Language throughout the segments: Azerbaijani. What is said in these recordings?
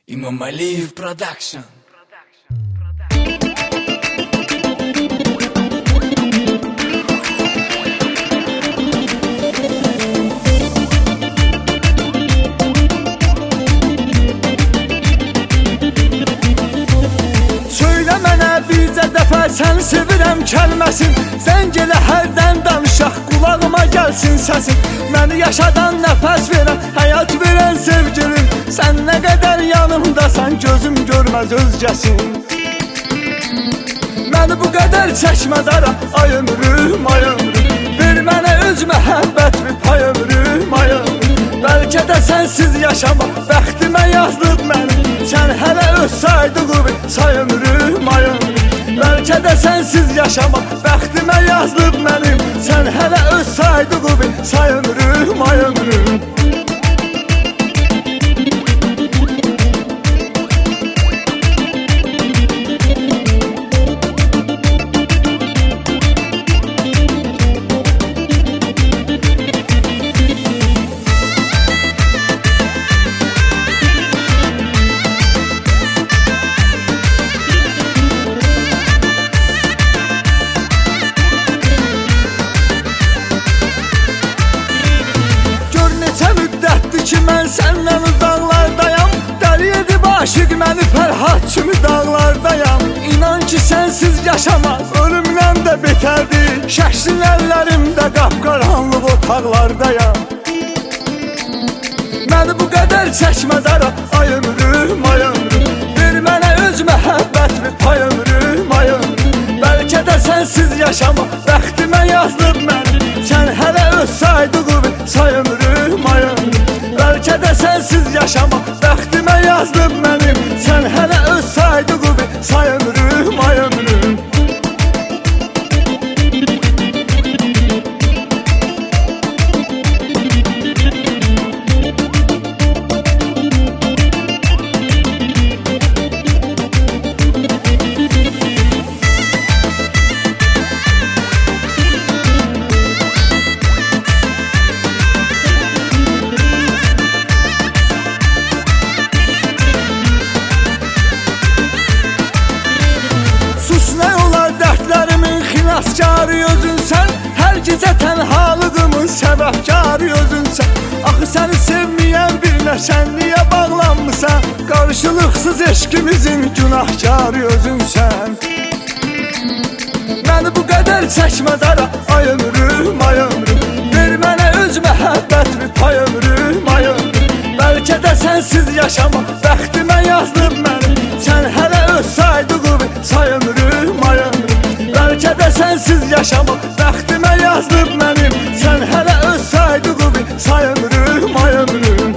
İmam Aliyev Production. Söylə mənə bircə dəfə sən sevirəm kəlməsin. Zəng elə hərdən danışaq, qulağıma gəlsin səsin. Məni yaşadan nəfəs verən, həyat verən sevgilim. Sən nə qədər yanımdasan, gözüm görməz özgəsin. Məni bu qədər çəkmə dara, ay ömrüm, ay ömrüm. Ver mənə öz məhəbbətimi, pay ömrüm, ay ömrüm. Bəlkə də sənsiz yaşamaq bəxtimə yazılıb mənim. Sən hələ öz saydığını say ömrüm, ay ömrüm. Bəlkə də sənsiz yaşamaq bəxtimə yazılıb mənim. Sən hələ öz saydığını say ömrüm, ay ömrüm. Ki mən səndən uzaqlardayam. Dəli edib aşıq məni Fərhad kimi dağlardayam. İnan ki sənsiz yaşamaq ölümdən də betərdir. Şəxsin əllərimdə qapqaranlıq otaqlardayam. Məni bu qədər çəkmə dara, ay ömrüm, ay ömrüm. Ver mənə öz məhəbbətimi, pay ömrüm, ay ömrüm. Bəlkə də sənsiz yaşamaq bəxtimə yazılıb mənim. Sən hələ öz saydığını say ömrüm, ay ömrüm. Bəlkə də sənsiz yaşamaq bəxtimə yazılıb mənim. Sən hələ öz saydığını say ömrüm, ay ömrüm. Xilaskarı özünsən, hər gecə tənhalığımın səbəbkarı özünsən. Axı səni sevməyən bir nəşənliyə bağlanmısan. Qarşılıqsız eşqimizin günahkarı özünsən. Məni bu qədər çəkmə dara, ay ömrüm, ay ömrüm. Ver mənə öz məhəbbətimi, pay ömrüm, ay ömrüm. Bəlkə də sənsiz yaşamaq bəxtimə yazılıb mənim. Sən hələ öz saydığını say ömrüm, ay ömrüm. Bəlkə də sənsiz yaşamaq bəxtimə yazılıb mənim. Sən hələ öz saydığını say ömrüm, ay ömrüm.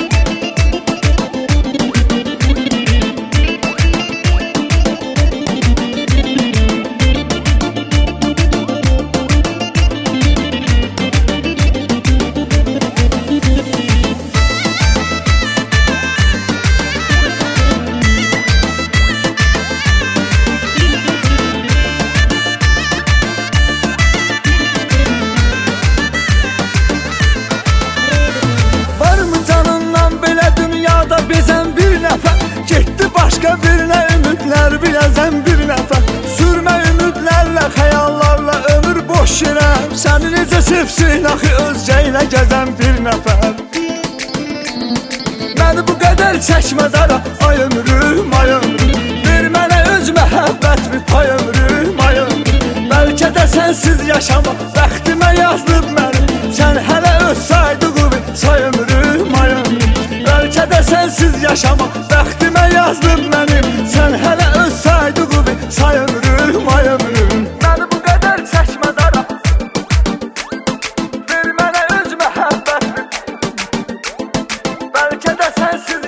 Bezən bir nəfər getdi başqa birinə, ümidlər biləzən bir nəfər. Sürmə ümidlərlə, xəyallarla ömür boş yerə. Səni necə sevsin axı özcə ilə gəzən bir nəfər. Məni bu qədər çəkmə dara, ay ömrüm, ay ömrüm. Ver mənə öz məhəbbətimi, pay ömrüm, ay ömrüm. Bəlkə də sənsiz yaşamaq bəxtimə yazılıb mənim. Sən hələ öz saydığını say ömrüm, ay ömrüm. Bəlkə də sənsiz yaşamaq bəxtimə yazılıb mənim. Sən hələ öz saydığını say ömrüm, ay ömrüm. Məni bu qədər çəkmə dara, ver mənə öz məhəbbətimi. Bəlkə də sənsiz